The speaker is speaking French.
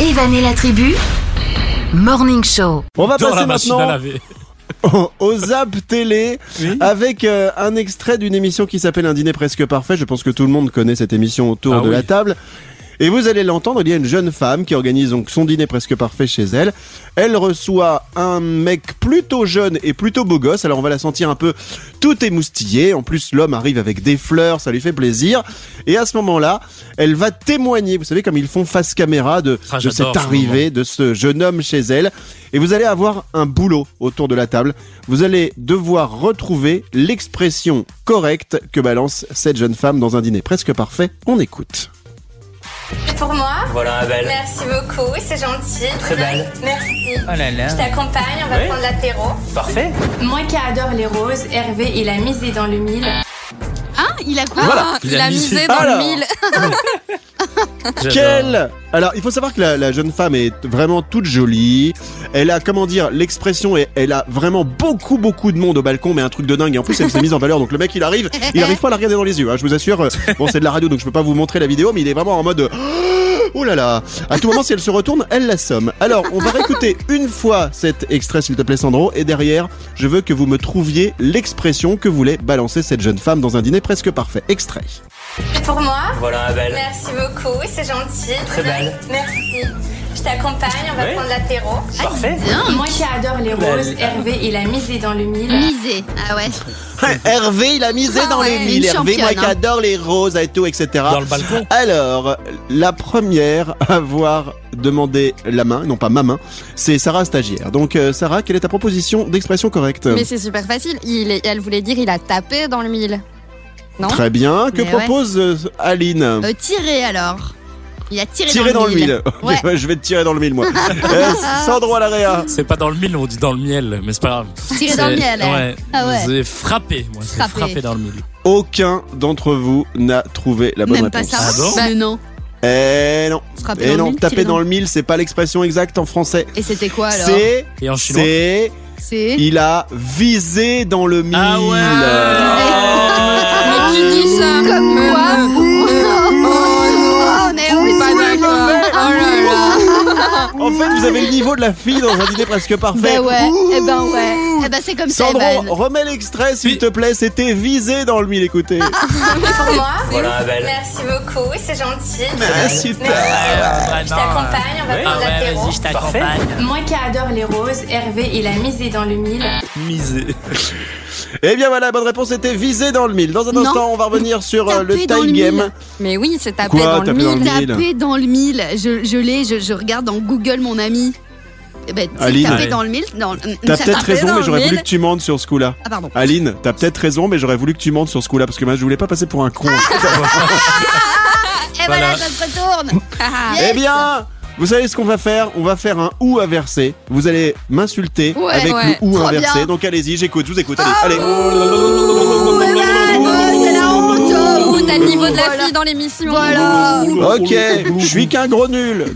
Evan et la tribu, Morning Show. On va Dans passer la machine à maintenant laver. au Zap Télé avec un extrait d'une émission qui s'appelle Un dîner presque parfait. Je pense que tout le monde connaît cette émission autour de la table. Et vous allez l'entendre, il y a une jeune femme qui organise donc son dîner presque parfait chez elle. Elle reçoit un mec plutôt jeune et plutôt beau gosse. Alors on va la sentir un peu tout émoustillée. En plus, l'homme arrive avec des fleurs, ça lui fait plaisir. Et à ce moment-là, elle va témoigner, vous savez, comme ils font face caméra de cette arrivée de ce jeune homme chez elle. Et vous allez avoir un boulot autour de la table. Vous allez devoir retrouver l'expression correcte que balance cette jeune femme dans un dîner presque parfait. On écoute. Pour moi. Voilà, belle. Merci beaucoup, c'est gentil. Très belle. Merci. Oh là là. Je t'accompagne, on va prendre l'apéro. Parfait. Moi qui adore les roses, Hervé, il a misé dans le mille. Hein? Il a quoi? Voilà. Il a misé dans le mille. Alors, il faut savoir que la jeune femme est vraiment toute jolie. Elle a, l'expression, elle a vraiment beaucoup de monde au balcon, mais un truc de dingue. Et en plus, elle s'est mise en valeur. Donc le mec, il arrive pas à la regarder dans les yeux. Hein, je vous assure. Bon, c'est de la radio, donc je peux pas vous montrer la vidéo, mais il est vraiment en mode oh là là. À tout moment, si elle se retourne, elle l'assomme. Alors, on va réécouter une fois cet extrait, s'il te plaît, Sandro. Et derrière, je veux que vous me trouviez l'expression que voulait balancer cette jeune femme dans un dîner presque parfait. Extrait. Pour moi. Voilà, belle. Merci beaucoup, c'est gentil. Très belle. Merci. Je t'accompagne, on va prendre l'apéro. Parfait. Moi qui adore les roses, Hervé, il a misé dans le mille. Misé. Ah ouais. Hervé, il a misé dans les mille. Hervé, moi qui adore les roses et tout, etc. Dans le balcon. Alors, la première à avoir demandé la main, non pas ma main, c'est Sarah Stagiaire. Donc, Sarah, quelle est ta proposition d'expression correcte? Mais c'est super facile. Elle voulait dire il a tapé dans le mille. Non? Très bien. Que Mais propose Aline? Tirer alors. Il a tiré dans le mille. Ouais. Okay, je vais te tirer dans le mille, moi. Sandro à l'AREA. C'est pas dans le mille, on dit dans le miel, mais c'est pas grave. Tirer dans le miel, ouais. Ah ouais. C'est frappé, moi. C'est frappé dans le mille. Aucun d'entre vous n'a trouvé la bonne Même réponse. pas ça. Ah bon? Mais non. Non. Frapper dans le mille, taper tirer dans le mille, c'est pas l'expression exacte en français. Et c'était quoi alors? Et en chinois? Il a visé dans le mille. Ah ouais. Mais qui dit ça? Comme quoi? On est pas d'accord. Oh là là. En fait, vous avez le niveau de la fille dans un dîner presque parfait. Ben ouais. Eh ben c'est comme ça, Sandro, Evan. remets l'extrait s'il te plaît. C'était visé dans le mille, écoutez. Pour moi. Voilà, belle. Merci beaucoup, c'est gentil. Super. Je t'accompagne, on va prendre l'apéro. Vas-y, je t'accompagne. Moi qui adore les roses, Hervé, il a misé dans le mille. Misé. Eh bien voilà, bonne réponse était visé dans le mille. Dans un instant, on va revenir sur le Taper dans time le game. mille. Mais oui, c'est taper Quoi, dans le taper dans le mille. mille? Taper dans le mille. Je regarde dans Google mon ami. Eh ben, Aline. taper dans le mille. T'as peut-être raison, mais j'aurais voulu que tu montes sur ce coup-là. Ah pardon. Aline, t'as peut-être raison, mais j'aurais voulu que tu montes sur ce coup-là parce que moi, je voulais pas passer pour un con. Et voilà, ça se retourne. Yes. Eh bien, vous savez ce qu'on va faire? On va faire un ou inversé. Vous allez m'insulter Ouais, avec ouais. le ou Trop inversé. bien. Donc allez-y, je vous écoute. Allez, allez. C'est la honte. T'as le niveau de la fille dans l'émission. Voilà. Ok, je suis qu'un gros nul.